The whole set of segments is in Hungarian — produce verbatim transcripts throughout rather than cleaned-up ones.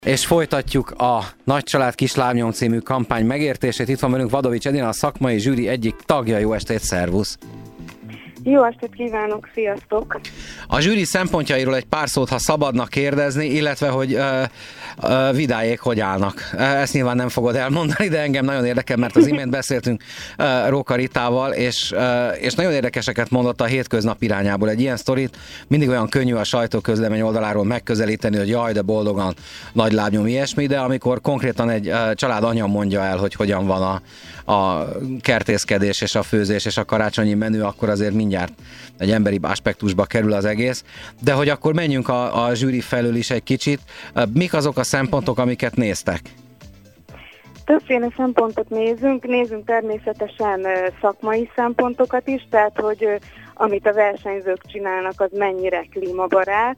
És folytatjuk a Nagy Család Kis Lábnyom című kampány megértését. Itt van velünk Vadovics Edina, a szakmai zsűri egyik tagja. Jó estét, szervusz! Jó estét kívánok, sziasztok! A zsűri szempontjairól egy pár szót, ha szabadnak kérdezni, illetve hogy uh, uh, Vidályék hogy állnak. Ezt nyilván nem fogod elmondani, de engem nagyon érdekel, mert az imént beszéltünk uh, Róka Ritával, és, uh, és nagyon érdekeseket mondott a hétköznap irányából. Egy ilyen sztorit mindig olyan könnyű a sajtóközlemény oldaláról megközelíteni, hogy jaj, de boldogan, nagy lábnyom, ilyesmi, de amikor konkrétan egy uh, család anya mondja el, hogy hogyan van a, a kertészkedés és a főzés és a karácsonyi menü, akkor azért mindjárt egy emberi aspektusba kerül az egész. De hogy akkor menjünk a, a zsűri felől is egy kicsit. Mik azok a szempontok, amiket néztek? Többféle szempontot nézünk, nézünk természetesen szakmai szempontokat is, tehát hogy amit a versenyzők csinálnak, az mennyire klímabarát.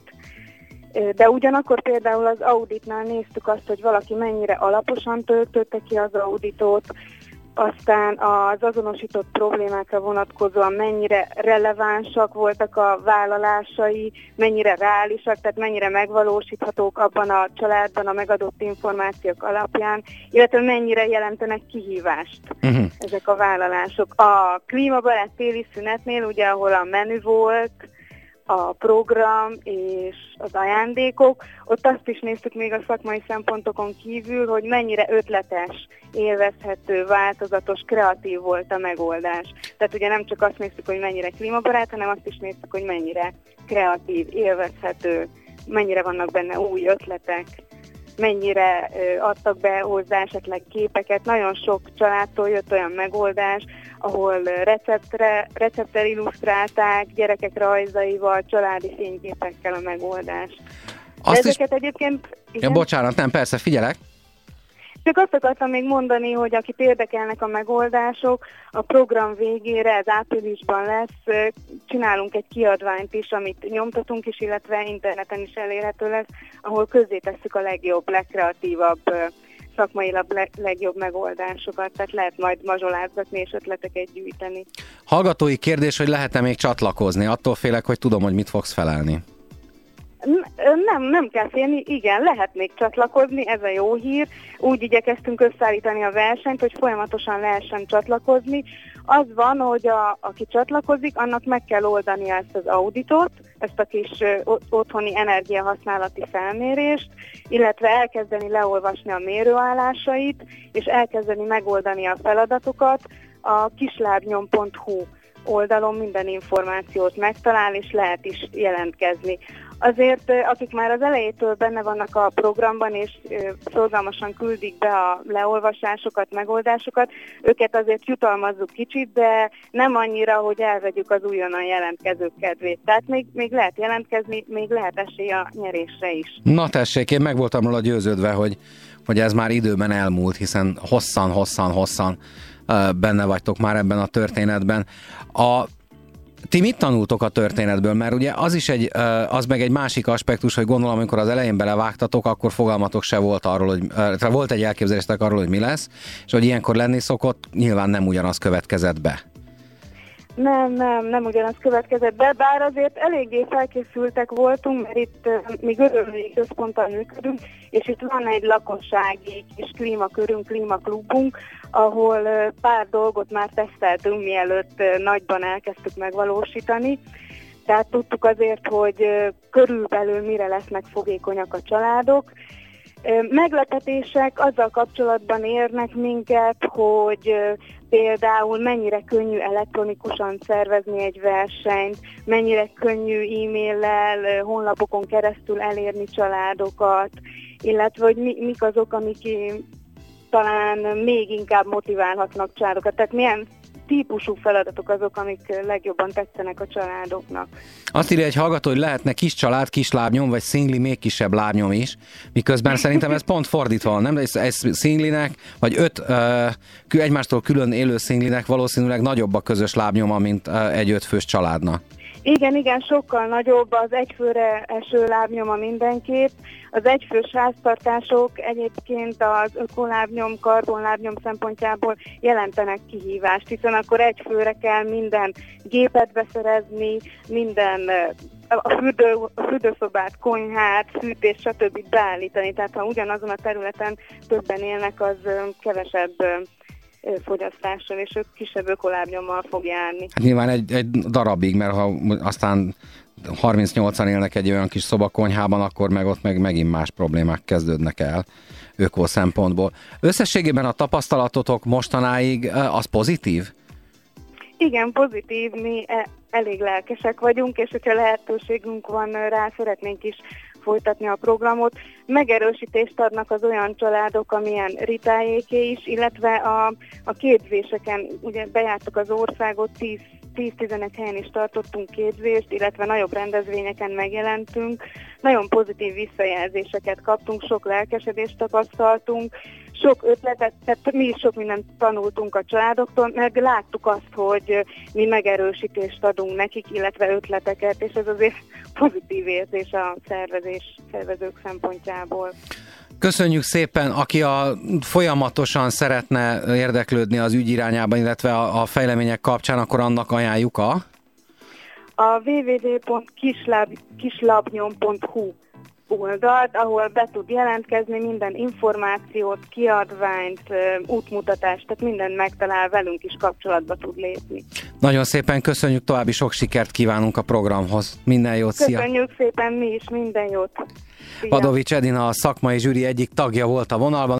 De ugyanakkor például az auditnál néztük azt, hogy valaki mennyire alaposan töltötte ki az auditot, aztán az azonosított problémákra vonatkozóan mennyire relevánsak voltak a vállalásai, mennyire reálisak, tehát mennyire megvalósíthatók abban a családban a megadott információk alapján, illetve mennyire jelentenek kihívást uh-huh. ezek a vállalások. A klímabarát téli szünetnél, ugye ahol a menü volt, a program és az ajándékok, ott azt is néztük még a szakmai szempontokon kívül, hogy mennyire ötletes, élvezhető, változatos, kreatív volt a megoldás. Tehát ugye nem csak azt néztük, hogy mennyire klímabarát, hanem azt is néztük, hogy mennyire kreatív, élvezhető, mennyire vannak benne új ötletek, mennyire ö, adtak be hozzá esetleg képeket. Nagyon sok családtól jött olyan megoldás, ahol receptre, recepttel illusztrálták, gyerekek rajzaival, családi fényképekkel a megoldást. Azt ezeket is... egyébként... Ja, bocsánat, nem, persze, figyelek. Csak azt akartam még mondani, hogy akit érdekelnek a megoldások, a program végére, ez áprilisban lesz, csinálunk egy kiadványt is, amit nyomtatunk is, illetve interneten is elérhető lesz, ahol közzétesszük a legjobb, legkreatívabb, szakmailag leg, legjobb megoldásokat, tehát lehet majd mazsolázgatni és ötleteket gyűjteni. Hallgatói kérdés, hogy lehet-e még csatlakozni? Attól félek, hogy tudom, hogy mit fogsz felelni. Nem, nem kell félni, igen, lehet még csatlakozni, ez a jó hír. Úgy igyekeztünk összeállítani a versenyt, hogy folyamatosan lehessen csatlakozni. Az van, hogy a, aki csatlakozik, annak meg kell oldania ezt az auditot, ezt a kis otthoni energiahasználati felmérést, illetve elkezdeni leolvasni a mérőállásait, és elkezdeni megoldani a feladatokat. A kislábnyom pont hu oldalon minden információt megtalál, és lehet is jelentkezni. Azért, akik már az elejétől benne vannak a programban, és szorgalmasan küldik be a leolvasásokat, megoldásokat, őket azért jutalmazzuk kicsit, de nem annyira, hogy elvegyük az újonnan jelentkezők kedvét. Tehát még, még lehet jelentkezni, még lehet esély a nyerésre is. Na tessék, én meg voltam róla győződve, hogy, hogy ez már időben elmúlt, hiszen hosszan, hosszan, hosszan benne vagytok már ebben a történetben. A Ti mit tanultok a történetből? Mert ugye az is egy, az meg egy másik aspektus, hogy gondolom, amikor az elején belevágtatok, akkor fogalmatok se volt arról, hogy volt egy elképzeléstek arról, hogy mi lesz, és hogy ilyenkor lenni szokott, nyilván nem ugyanaz következett be. Nem, nem, nem ugyanaz következett be, bár azért eléggé felkészültek voltunk, mert itt mi Görögölői Központtal működünk, és itt van egy lakossági kis klímakörünk, klímaklubunk, ahol pár dolgot már teszteltünk, mielőtt nagyban elkezdtük megvalósítani. Tehát tudtuk azért, hogy körülbelül mire lesznek fogékonyak a családok. Meglepetések azzal kapcsolatban érnek minket, hogy például mennyire könnyű elektronikusan szervezni egy versenyt, mennyire könnyű e-maillel, honlapokon keresztül elérni családokat, illetve hogy mi, mik azok, amik talán még inkább motiválhatnak családokat. Tehát milyen típusú feladatok azok, amik legjobban tetszenek a családoknak. Azt írja egy hallgató, hogy lehetne kis család, kis lábnyom, vagy szingli, még kisebb lábnyom is, miközben szerintem ez pont fordítva van, nem? Egy szinglinek, vagy öt uh, egymástól külön élő szinglinek valószínűleg nagyobb a közös lábnyoma, mint uh, egy ötfős családnak. Igen, igen, sokkal nagyobb az egyfőre eső lábnyoma mindenképp. Az egyfős háztartások egyébként az ökolábnyom, karbonlábnyom szempontjából jelentenek kihívást, hiszen akkor egyfőre kell minden gépet beszerezni, minden a, fürdő, a fürdőszobát, konyhát, fűtés, stb. Beállítani. Tehát ha ugyanazon a területen többen élnek, az kevesebb fogyasztással, és ők kisebb ökolábnyommal fog járni. Hát nyilván egy, egy darabig, mert ha aztán harmincnyolcan élnek egy olyan kis szobakonyhában, akkor meg ott meg megint más problémák kezdődnek el öko szempontból. Összességében a tapasztalatotok mostanáig az pozitív? Igen, pozitív, mi elég lelkesek vagyunk, és hogyha lehetőségünk van rá, szeretnénk is folytatni a programot. Megerősítést adnak az olyan családok, amilyen Ritájéké is, illetve a, a képzéseken, ugye bejártuk az országot, tíz-tizenegy helyen is tartottunk képzést, illetve nagyobb rendezvényeken megjelentünk. Nagyon pozitív visszajelzéseket kaptunk, sok lelkesedést tapasztaltunk, sok ötletet, tehát mi is sok mindent tanultunk a családoktól, meg láttuk azt, hogy mi megerősítést adunk nekik, illetve ötleteket, és ez azért pozitív érzés a szervezés, szervezők szempontjából. Köszönjük szépen, aki a folyamatosan szeretne érdeklődni az ügy irányában, illetve a, a fejlemények kapcsán, akkor annak ajánljuk a... A double-u double-u double-u pont kislabnyom pont hu oldalt, ahol be tud jelentkezni, minden információt, kiadványt, útmutatást, tehát mindent megtalál, velünk is kapcsolatba tud lépni. Nagyon szépen köszönjük, további sok sikert kívánunk a programhoz. Minden jót, szia! Köszönjük szépen mi is, minden jót! Szia. Padovics Edina, a szakmai zsűri egyik tagja volt a vonalban.